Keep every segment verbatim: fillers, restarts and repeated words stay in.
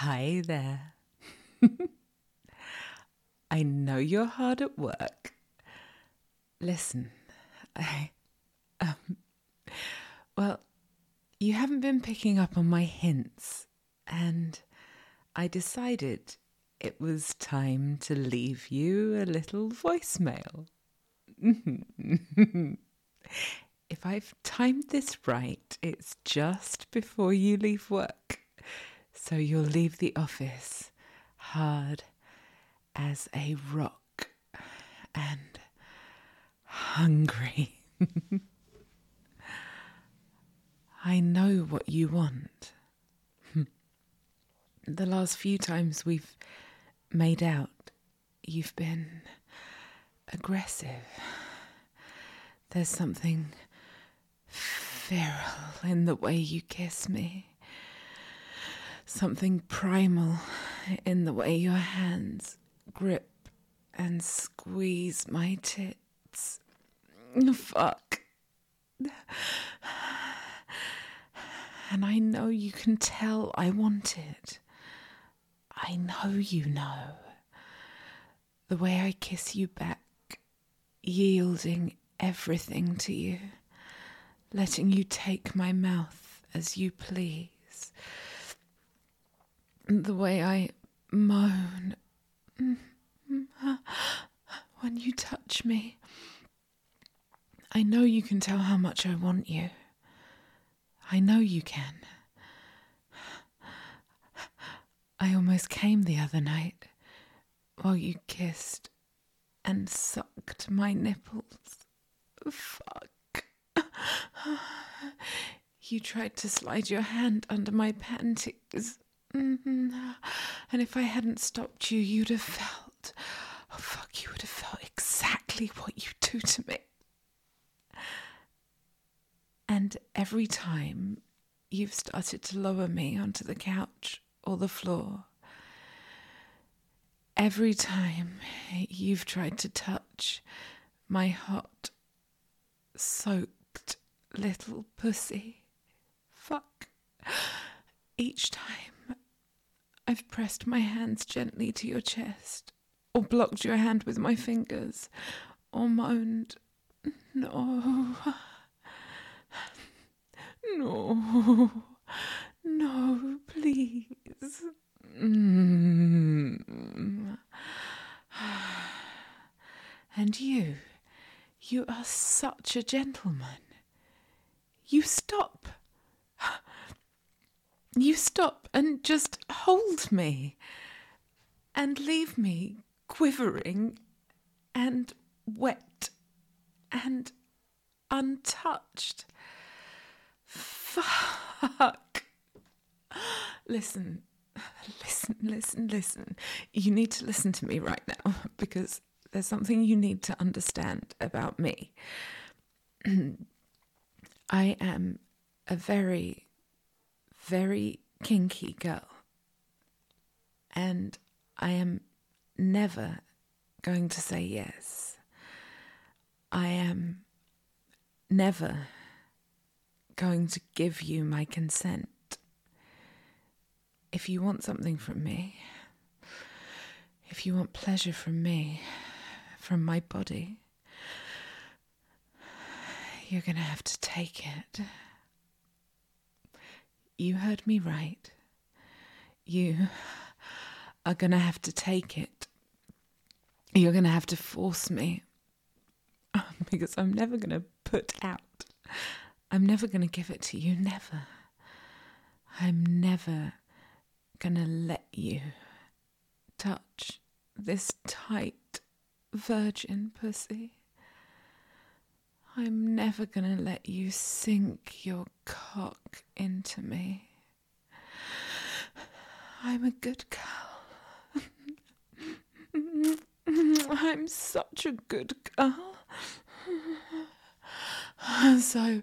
Hi there. I know you're hard at work. Listen, I, um, well, you haven't been picking up on my hints, and I decided it was time to leave you a little voicemail. If I've timed this right, it's just before you leave work. So you'll leave the office hard as a rock and hungry. I know what you want. The last few times we've made out, you've been aggressive. There's something feral in the way you kiss me. Something primal in the way your hands grip and squeeze my tits. Fuck. And I know you can tell I want it. I know you know. The way I kiss you back, yielding everything to you, letting you take my mouth as you please. The way I moan when you touch me. I know you can tell how much I want you. I know you can. I almost came the other night while you kissed and sucked my nipples. Fuck. You tried to slide your hand under my panties. Mm-hmm. And if I hadn't stopped you, you'd have felt, oh fuck, you would have felt exactly what you do to me. And every time you've started to lower me onto the couch or the floor, every time you've tried to touch my hot, soaked little pussy, fuck, each time I've pressed my hands gently to your chest, or blocked your hand with my fingers, or moaned, no, no, no, please. Mm. And you, you are such a gentleman. You stop. You stop and just hold me and leave me quivering and wet and untouched. Fuck. Listen, listen, listen, listen. You need to listen to me right now because there's something you need to understand about me. I am a very, very kinky girl, and I am never going to say yes. I am never going to give you my consent. If you want something from me, if you want pleasure from me, from my body, you're going to have to take it. You heard me right. You are going to have to take it. You're going to have to force me. Because I'm never going to put out. I'm never going to give it to you. Never. I'm never going to let you touch this tight virgin pussy. I'm never going to let you sink your cock into me. I'm a good girl. I'm such a good girl. So,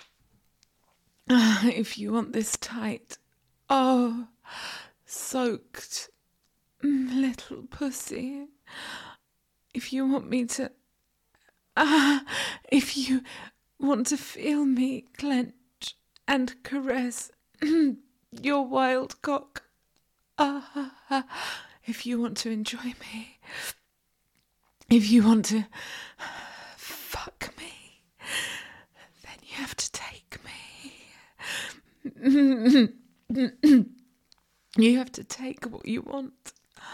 if you want this tight, oh, soaked little pussy, if you want me to, ah, if you want to feel me clench and caress your wild cock uh, if you want to enjoy me, if you want to fuck me, then you have to take me. You have to take what you want.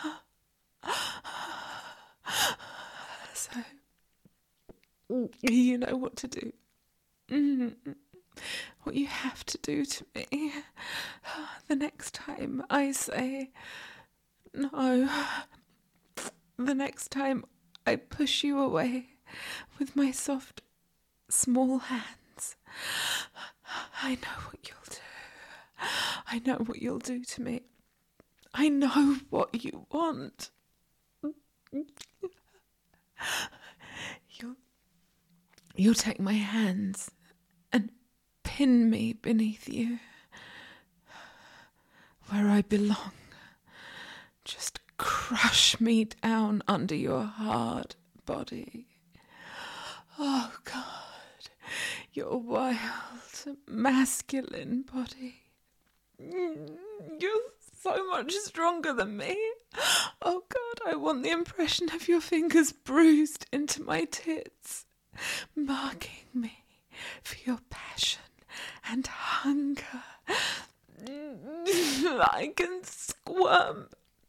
So, you know what to do. What you have to do to me the next time I say no, the next time I push you away with my soft, small hands, I know what you'll do. I know what you'll do to me. I know what you want. You'll, you'll take my hands and pin me beneath you, where I belong. Just crush me down under your hard body. Oh God, your wild, masculine body. You're so much stronger than me. Oh God, I want the impression of your fingers bruised into my tits, marking me for your passion and hunger. I can squirm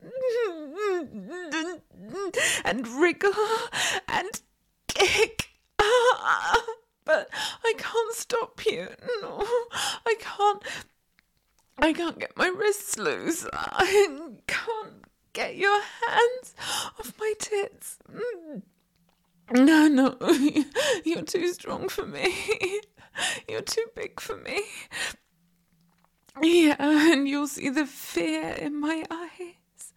and wriggle and kick, but I can't stop you. No, I can't. I can't get my wrists loose. I can't get your hands off my tits. No, no, you're too strong for me. You're too big for me. Yeah, and you'll see the fear in my eyes.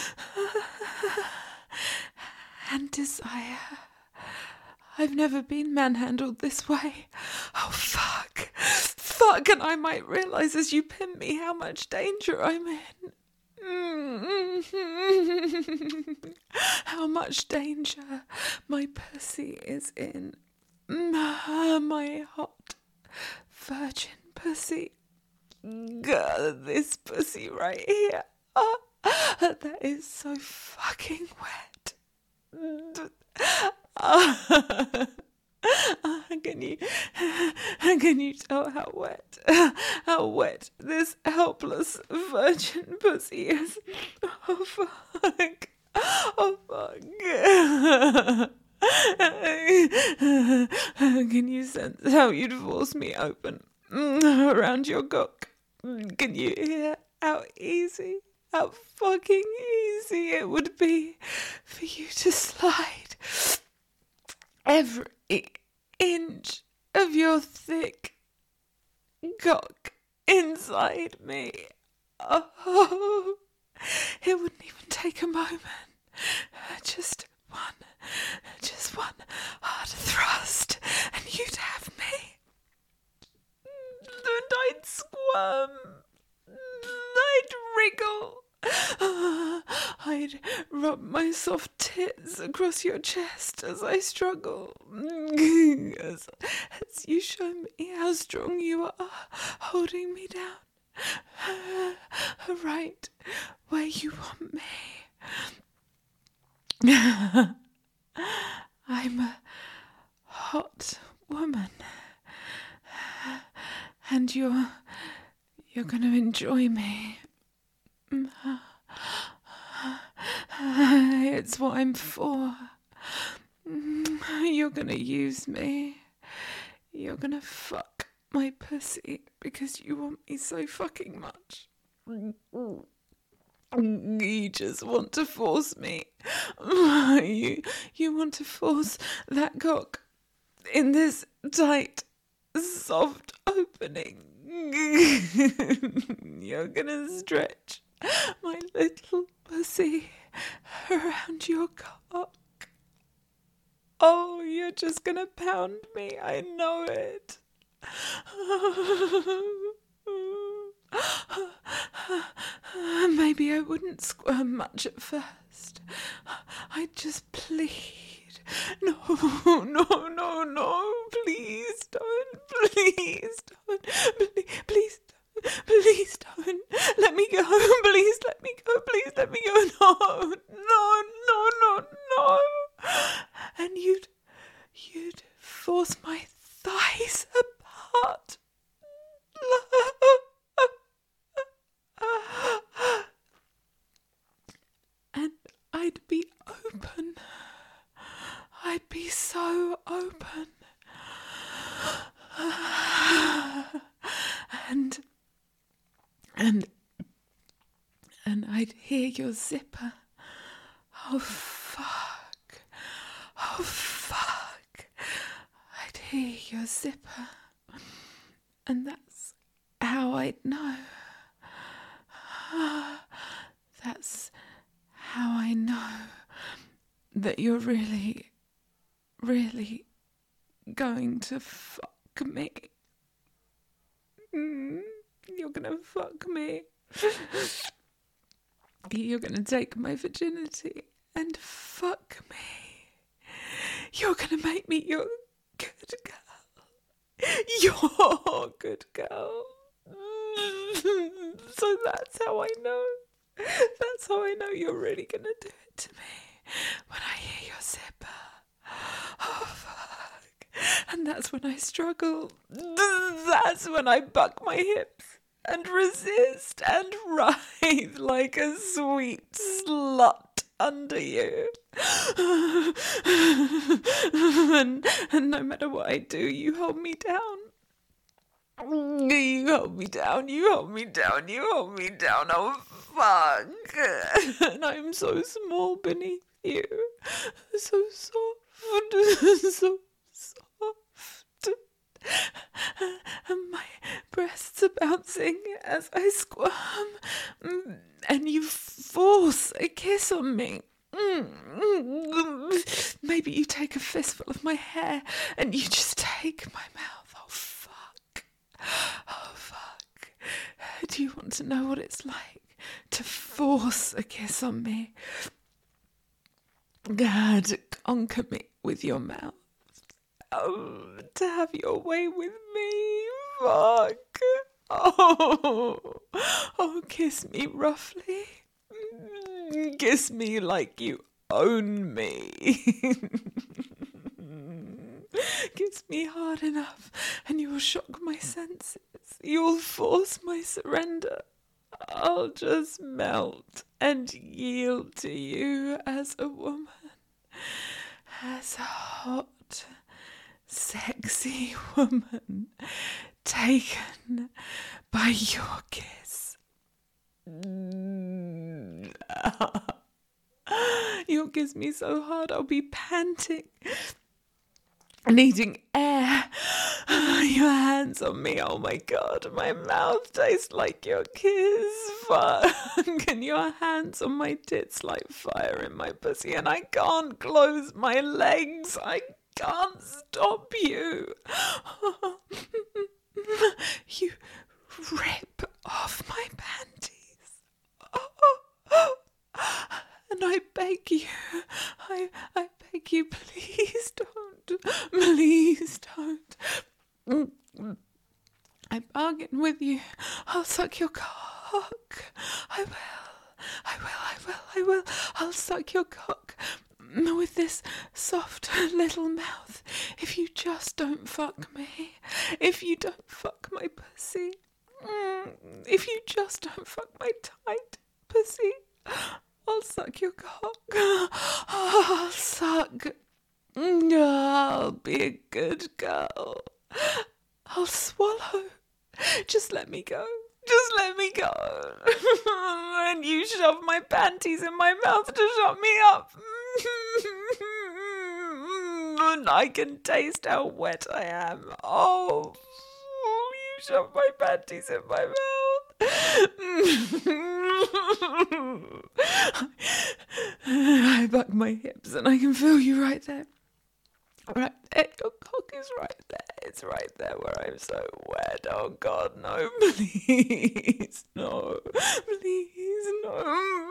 And desire. I've never been manhandled this way. Oh, fuck. Fuck, and I might realise as you pin me how much danger I'm in. How much danger my pussy is in. My hot virgin pussy. God, this pussy right here. Oh, that is so fucking wet. Uh, can you can you tell how wet how wet this helpless virgin pussy is? Oh fuck. Oh fuck. Can you sense how you'd force me open around your cock? Can you hear how easy, how fucking easy it would be for you to slide every inch of your thick cock inside me? Oh, it wouldn't even take a moment. Just one, just one hard thrust, and you'd have me. And I'd squirm, I'd wriggle, I'd rub my soft tits across your chest as I struggle, as, as you show me how strong you are, holding me down, right where you want me. I'm a hot woman, and you're you're gonna enjoy me. It's what I'm for. You're gonna use me. You're gonna fuck my pussy because you want me so fucking much. You just want to force me. You, you want to force that cock in this tight, soft opening. You're gonna stretch my little pussy around your cock. Oh, you're just gonna pound me. I know it. Maybe I wouldn't squirm much at first. I'd just plead. No, no, no, no. Please don't. Please don't. Please, please don't. Please don't. Let me go. Please let me go. no, no, no, no. And you'd, you'd force my thighs apart. And I'd be open. I'd be so open. And, and, and I'd hear your zipper. Oh, fuck. Oh, fuck. I'd hear your zipper. And that's how I'd know. That's how I know that you're really, really going to fuck me. Mm, you're gonna fuck me. You're gonna take my virginity and fuck me. You're gonna make me your good girl. Your good girl. So that's how I know. That's how I know you're really gonna do it to me. When I hear your zipper. Oh, fuck. And that's when I struggle. That's when I buck my hips and resist and writhe like a sweet slut under you. and, and no matter what I do, you hold me down. You hold me down, you hold me down, you hold me down, oh fuck. And I'm so small beneath you. So soft, so soft. And my breasts are bouncing as I squirm. And you force a kiss on me. Maybe you take a fistful of my hair and you just take my mouth. Oh fuck. Oh fuck. Do you want to know what it's like to force a kiss on me? God, to conquer me with your mouth. Oh, to have your way with me. Fuck. Oh, oh, kiss me roughly. Kiss me like you own me. Kiss me hard enough and you'll shock my senses. You'll force my surrender. I'll just melt and yield to you as a woman. As a hot, sexy woman taken by your kiss. You'll kiss me so hard I'll be panting, needing air. Your hands on me, oh my god, my mouth tastes like your kiss. Fuck. And your hands on my tits like fire in my pussy, and I can't close my legs. I can't stop you. You rip off my panties. And I beg you, I I beg you, please don't, please don't. I bargain with you. I'll suck your cock. I will, I will, I will, I will. I'll suck your cock with this soft little mouth. If you just don't fuck me. If you don't fuck my pussy. If you just don't fuck my tight pussy. I'll suck your cock. I'll suck. I'll be a good girl. I'll swallow. Just let me go. Just let me go. And you shove my panties in my mouth to shut me up. And I can taste how wet I am. Oh, you shove my panties in my mouth. I buck my hips and I can feel you right there. Right there. Your cock is right there. It's right there where I'm so wet. Oh God, no, please. No. Please, no.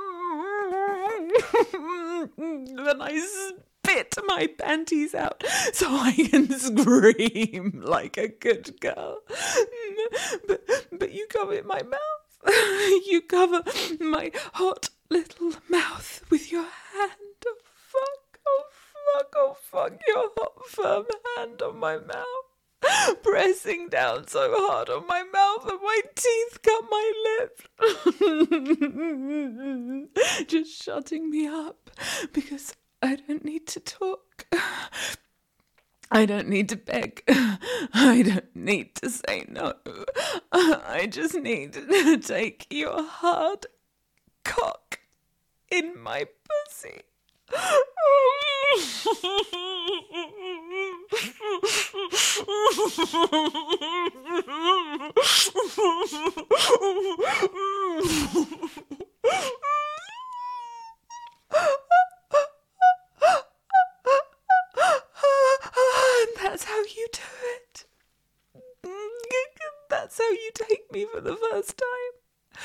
Then I spit my panties out so I can scream like a good girl. But, but you cover my mouth. You cover my hot little mouth with your hand. Oh fuck, oh fuck, oh fuck, your hot firm hand on my mouth. Pressing down so hard on my mouth that my teeth cut my lip. Just shutting me up because I don't need to talk. I don't need to beg. I don't need to say no. I just need to take your hard cock in my pussy. That's how you do it. That's how you take me for the first time.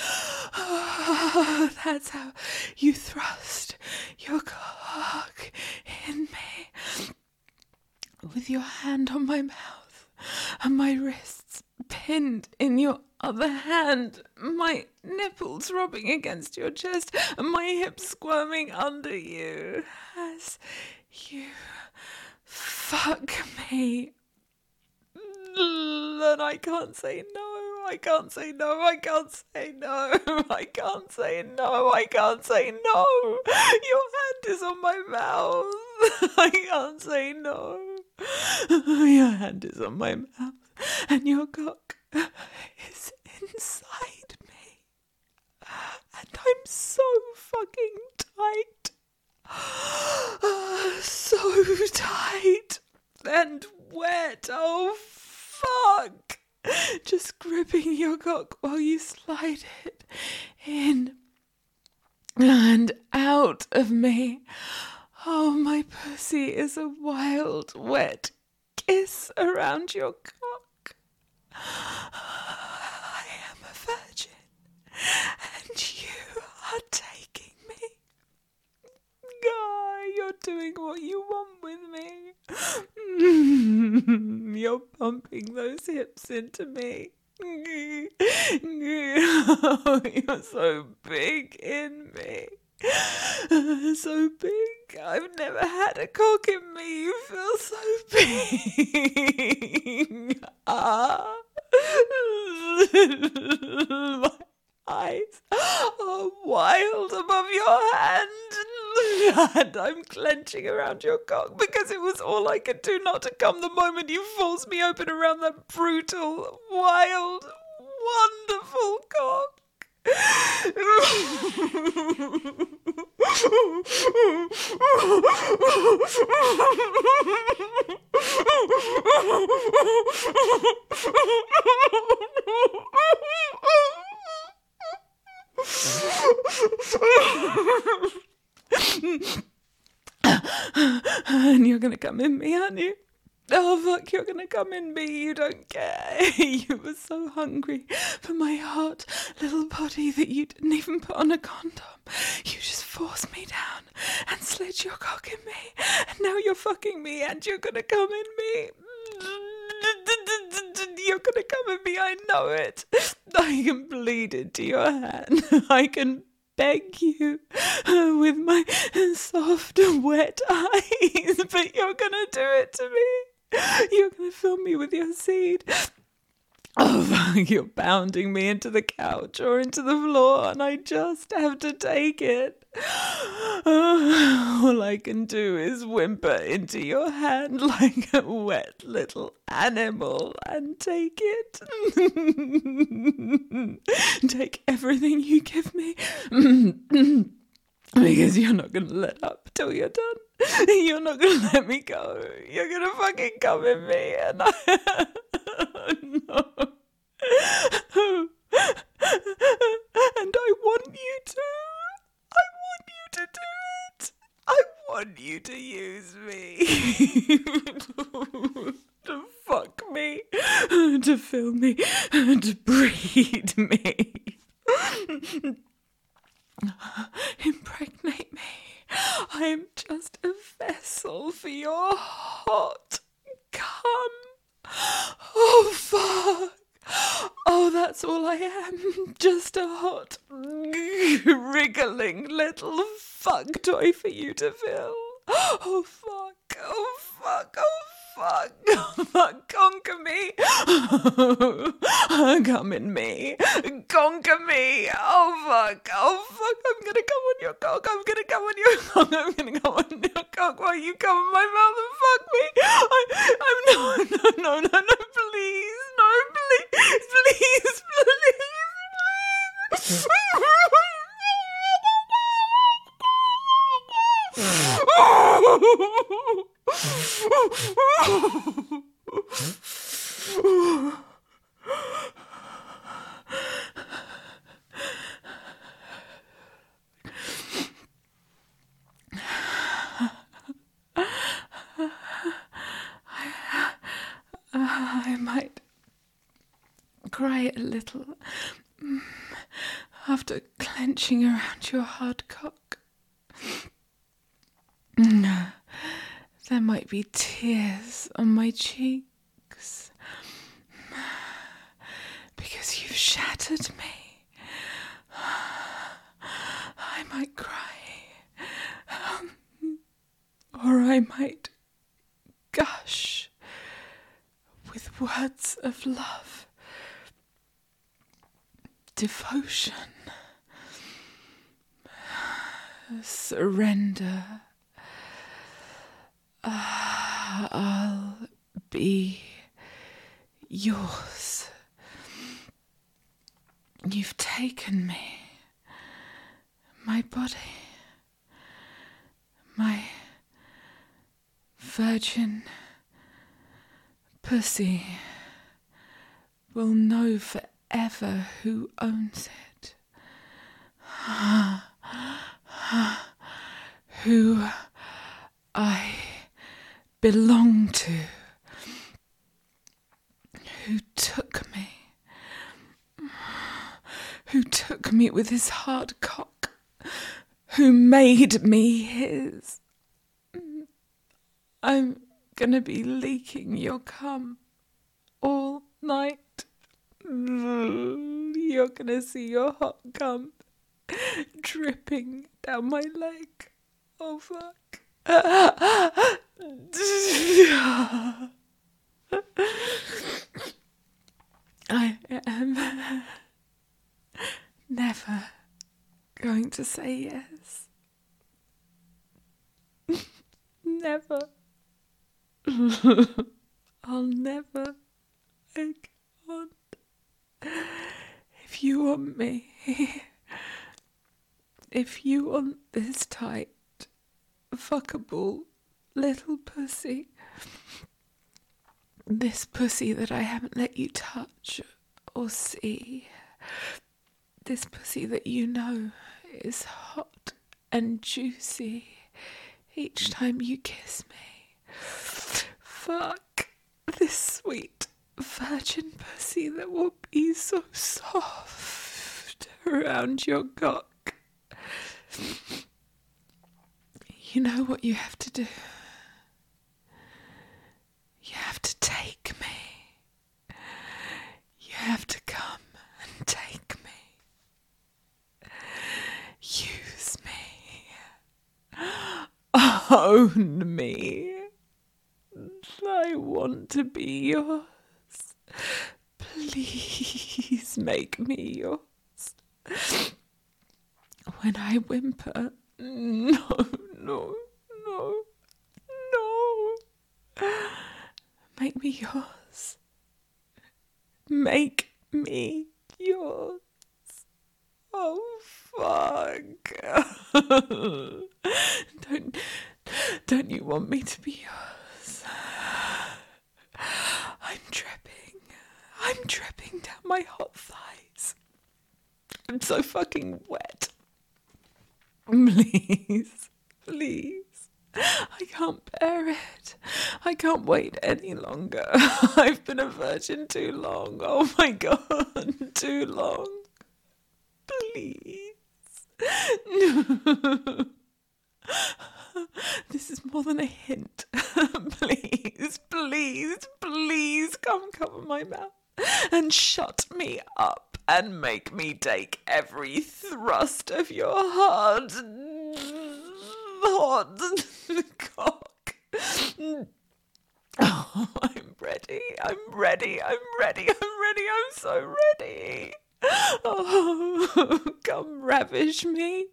That's how you thrust your cock in me. With your hand on my mouth and my wrists pinned in your other hand, my nipples rubbing against your chest and my hips squirming under you as you fuck me. And I can't say no, I can't say no, I can't say no, I can't say no, I can't say no. Your hand is on my mouth. I can't say no. Your hand is on my mouth and your cock is inside me. And I'm so fucking tight. So tight and wet. Oh, fuck. Just gripping your cock while you slide it in and out of me. Oh, my pussy is a wild, wet kiss around your cock. I am a virgin, and you are taking me. God, you're doing what you want with me. You're pumping those hips into me. You're so big in me. So big. I've never had a cock in me. You feel so big. Ah. My eyes are wild above your hand. And I'm clenching around your cock because it was all I could do not to come the moment you forced me open around that brutal, wild, wonderful cock. And you're gonna come in me, aren't you? Oh, fuck, you're gonna come in me, you don't care. You were so hungry for my hot little body that you didn't even put on a condom. You just forced me down and slid your cock in me, and now you're fucking me and you're gonna come in me. You're gonna come in me, I know it. I can bleed into your hand. I can beg you with my soft, wet eyes, but you're gonna do it to me. You're gonna fill me with your seed. Oh, you're pounding me into the couch or into the floor, and I just have to take it. Oh, all I can do is whimper into your hand like a wet little animal and take it. Take everything you give me. Because you're not going to let up till you're done. You're not going to let me go. You're going to fucking come in me. And I... no. And I want you to. I want you to do it. I want you to use me. To fuck me. To fill me. To breed me. Impregnate me. I am just a vessel for your hot cum. Oh, fuck. Oh, that's all I am. Just a hot, wriggling little fuck toy for you to fill. Oh, fuck. Oh, fuck. Oh, fuck. Oh, fuck. Conquer me. Come in me. Conquer me. Oh, fuck. Oh, fuck. I'm going to come on your cock. I'm going to come on your cock. I'm going to come on your cock while you come in my mouth and fuck me. I, I'm no, no, no, no, no, please. No, please. Please, please, please. I might cry a little after clenching around your hard cock. There might be tears on my cheeks because you've shattered me. I might cry, or I might gush with words of love, devotion, surrender. Uh, I'll be yours. You've taken me, my body, my virgin pussy will know forever who owns it. Who I belong to, who took me, who took me with his hard cock, who made me his. I'm gonna be leaking your cum all night. You're gonna see your hot cum dripping down my leg. Oh, fuck. I am never going to say yes. Never. I'll never make on. If you want me, if you want this tight, fuckable little pussy, this pussy that I haven't let you touch or see, this pussy that you know is hot and juicy each time you kiss me. Fuck this sweet virgin pussy that will be so soft around your cock. You know what you have to do? You have to take me. You have to come and take me. Use me. Own me. I want to be yours. Please make me yours. When I whimper, no, no, no, no. Make me yours. Make me yours. Oh, fuck. Don't, don't you want me to be yours? I'm dripping. I'm dripping down my hot thighs. I'm so fucking wet. Please, please. I can't bear it. I can't wait any longer. I've been a virgin too long. Oh my God, too long. Please. This is more than a hint. Please, please, please come cover my mouth and and shut me up and make me take every thrust of your hard, hot cock. Oh, I'm ready, I'm ready, I'm ready, I'm ready, I'm so ready. Oh, come ravish me.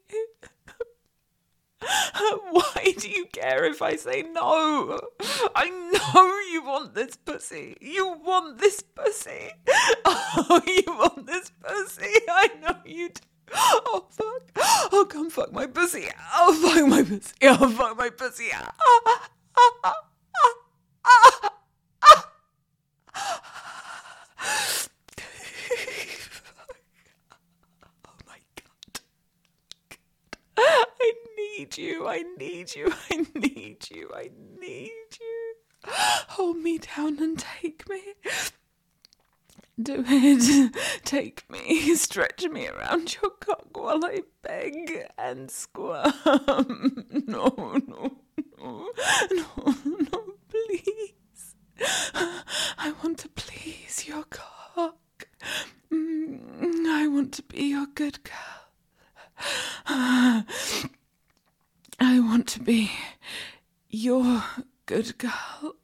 Why do you care if I say no? I know you want this pussy. You want this pussy. Oh, you want this pussy. I know you do. Oh, fuck. Oh, come fuck my pussy. Oh, fuck my pussy. Oh, fuck my pussy. Ah, ah, ah, ah, ah, ah. Oh, my God. I need you, I need you, I need you, I need you. Hold me down and take me. Do it. Take me. Stretch me around your cock while I beg and squirm. No, no, no, no, no, please. I want to please your cock. I want to be your good girl. I want to be your good girl.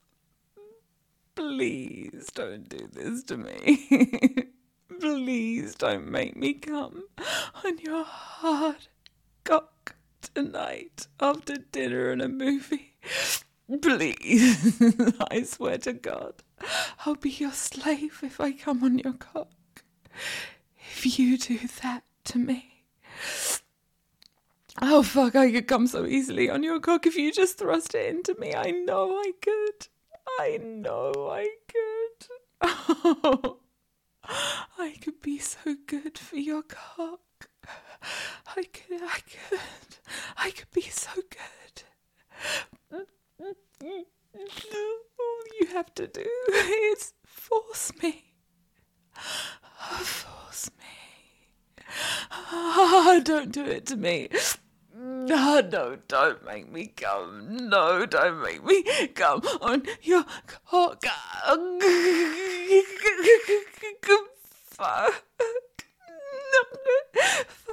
Please don't do this to me. Please don't make me come on your hard cock tonight after dinner and a movie. Please, I swear to God, I'll be your slave if I come on your cock. If you do that to me. Oh, fuck, I could come so easily on your cock if you just thrust it into me. I know I could. I know I could. Oh, I could be so good for your cock. I could, I could. I could be so good. All you have to do is force me. Force me. Oh, don't do it to me. No, no, don't make me come. No, don't make me come on your cock. Fuck. No,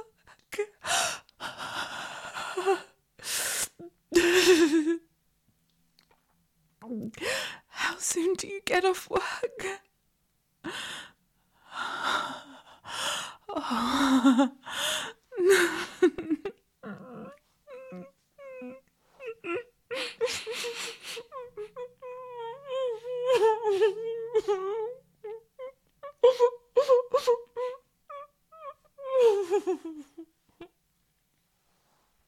fuck. How soon do you get off work? Oh.